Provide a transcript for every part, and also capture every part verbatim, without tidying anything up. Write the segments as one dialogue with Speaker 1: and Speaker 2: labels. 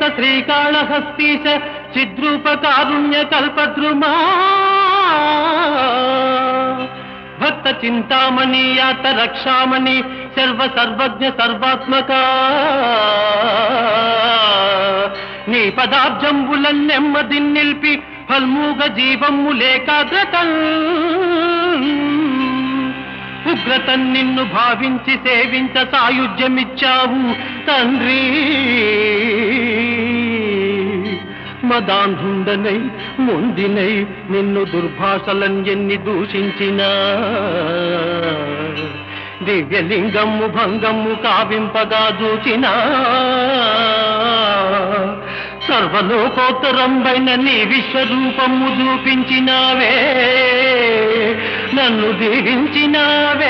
Speaker 1: శ్రీకాళహస్తీశ చిద్రూప కారుణ్య కల్పద్రుమా భక్త Chintamani యాత Rakshamani సర్వ సర్వజ్ఞ సర్వాత్మక నీ పదాబ్జంబులన్ నెమ్మది నిల్పి ఫల్మూగ జీవము లేకాగ్రతల్ ఉగ్రతన్ నిన్ను భావించి సేవించ సాయుధ్యమిచ్చావు తండ్రి మదాంధుండనై మొండినై నిన్ను దుర్భాషలన్ ఎన్ని దూషించినా దివ్యలింగము భంగము కావింపగా దూచినా సర్వలోకోత్తరంబైన నీ విశ్వరూపము చూపించినావే నన్ను దీవించినావే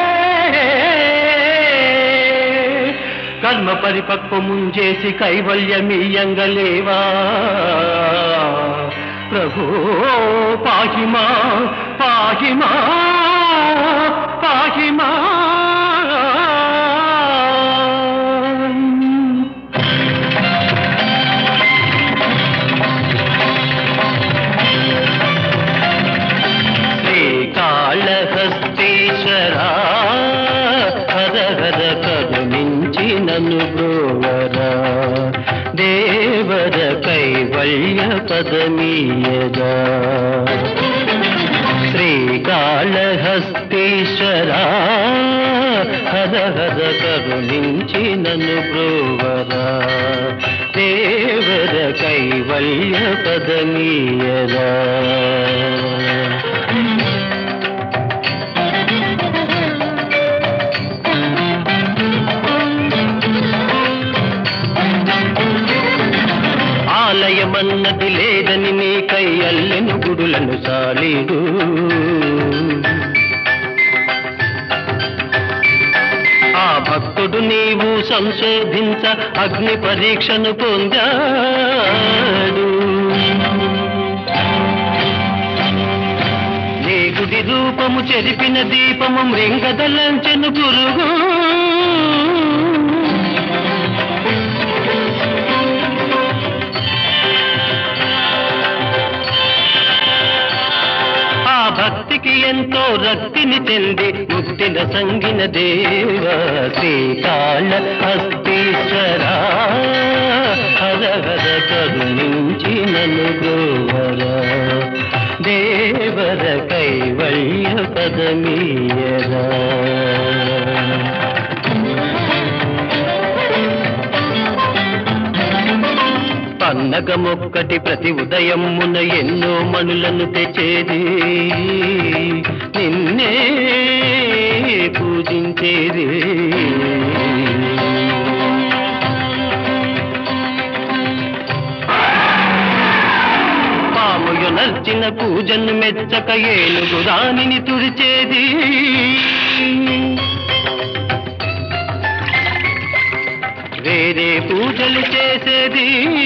Speaker 1: కర్మ పరిపక్వముంచేసి కైవల్యమీయంగలేవా ప్రభో పాహిమా పాహిమా పాహిమా శ్రీకాళహస్తీశ్వరా హర హర కరుణించి నన్ను బ్రోవరా దేవర కైవల్య పదమీయగా శ్రీకాళహస్తీశ్వరా హర హర కరుణించి నన్ను బ్రోవరా దేవర కైవల్య పదమీయగా ఆలయమన్నది లేదని నీ కై అల్లెను గుడులను సాలీడు ఆ భక్తుడు నీవు సంశోధించ అగ్ని పరీక్షను పొందాడు నీ గుడి రూపము చెరిపిన దీపము మృంగదలంచెను పురుగు భక్తికి ఎంతో రక్తిని చెంది ముక్తిన సంగిన దేవ శ్రీకాళహస్తీశ్వరా హర హర కరుణించి నన్ను బ్రోవరా దేవర కైవల్య పదమీయరా పన్నగమొక్కటి ప్రతి ఉదయమున ఎన్నో మణులను తెచ్చేది నిన్నే పూజించేది పాముయు నర్చిన పూజను మెచ్చక ఏనుగు దానిని తుడిచేది వేరే పూజలు చేసేది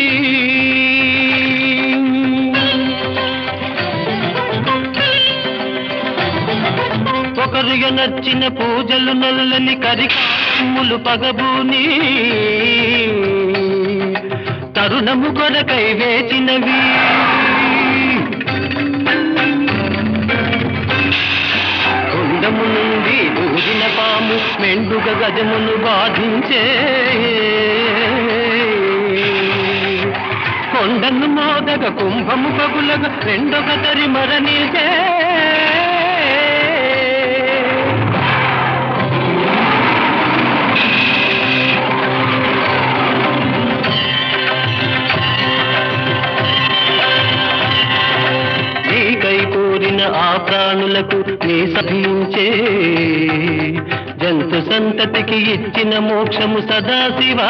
Speaker 1: ఒకరు నచ్చిన పూజలు నల్లని కరికాములు పగబూని తరుణము కొరకై వేచినవి కుండము నుండి దూరిన పాము మెండుగ గజమును బాధించే కొండను మోదగ కుంభము పగులగ రెండొక తరి మరణించే నీకై కోరిన ఆ ప్రాణులకు నీ సభించే జంతు సంతతికి ఇచ్చిన మోక్షము సదాశివా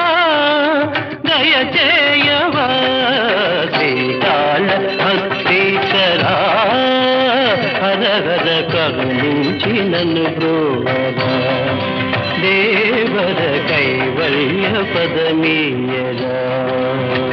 Speaker 1: దయచేయవా శ్రీకాళహస్తీశ్వరా హర హర కరుణించి నన్ను బ్రోవరా దేవర కైవల్య పదమీయరా